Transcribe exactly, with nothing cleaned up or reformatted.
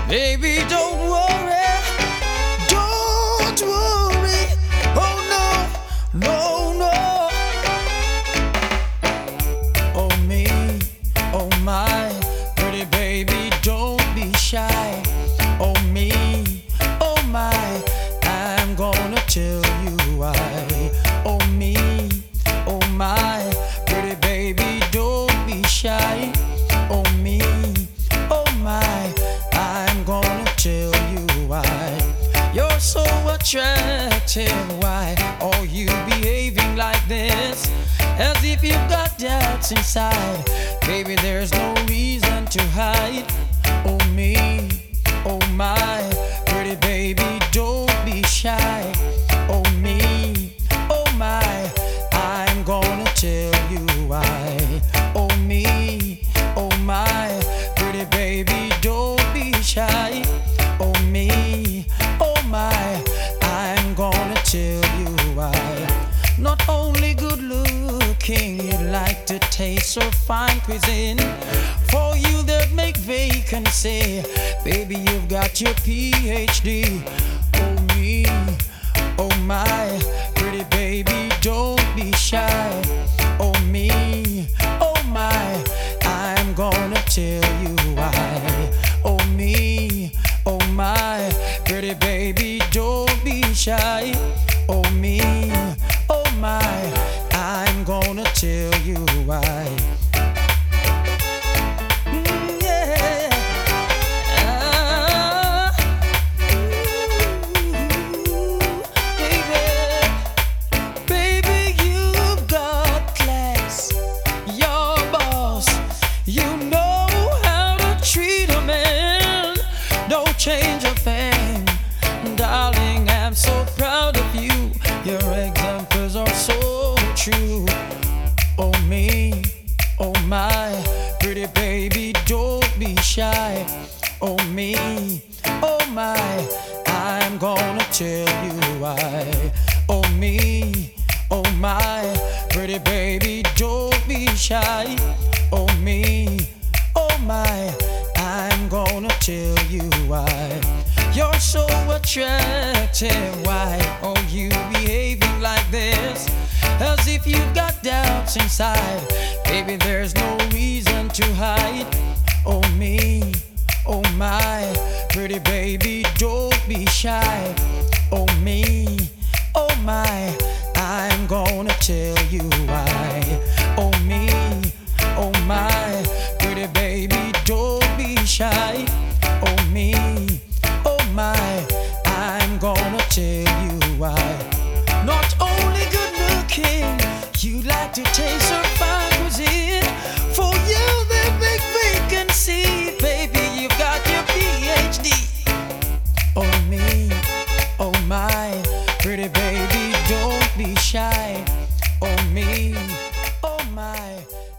Baby, don't worry, don't worry. Oh no, no, no. Oh me, oh my, pretty baby, don't be shy. Oh me, oh my, I'm gonna tell you why. Oh me, oh my, pretty baby, don't be shy. Oh me, oh my, I'm gonna tell you why. You're so attractive, why are you behaving like this? As if you've got doubts inside. Baby, there's no reason to hide. Oh me, oh my, pretty baby, don't be shy. Oh me, oh my, I'm gonna tell you why. Oh me, oh my, pretty baby, don't be shy. Oh me, oh my, I'm gonna tell you why. Not only good looking, you like to taste so fine cuisine. For you that make vacancy, baby, you've got your P H D. Oh me, oh my, pretty baby, don't be shy. Oh me, oh my, I'm gonna tell you why. Oh me, oh my, pretty baby, don't be shy. Oh me, oh my, I'm gonna tell you why. Mm, yeah. Ah, ooh, baby, baby, you've got class. Your boss, you know how to treat a man. Don't change a thing, darling. I'm so proud of you. Your examples are so true. Oh me, oh my, pretty baby, don't be shy. Oh me, oh my, I'm gonna tell you why. Oh me, oh my, pretty baby, don't be shy. Oh me, oh my, I'm gonna tell you why. You're so attractive, why are you behaving like this? As if you've got doubts inside. Baby, there's no reason to hide. Oh me, oh my, pretty baby, don't be shy. Oh me, oh my, I'm gonna tell you why. Oh me, oh my, pretty baby, don't be shy. Oh me, oh my, I'm gonna tell you why. Not only good looking, you like to taste her fine cuisine. For you they make vacancy, baby, you've got your P H D. Oh me, oh my, pretty baby, don't be shy. Oh me, oh my.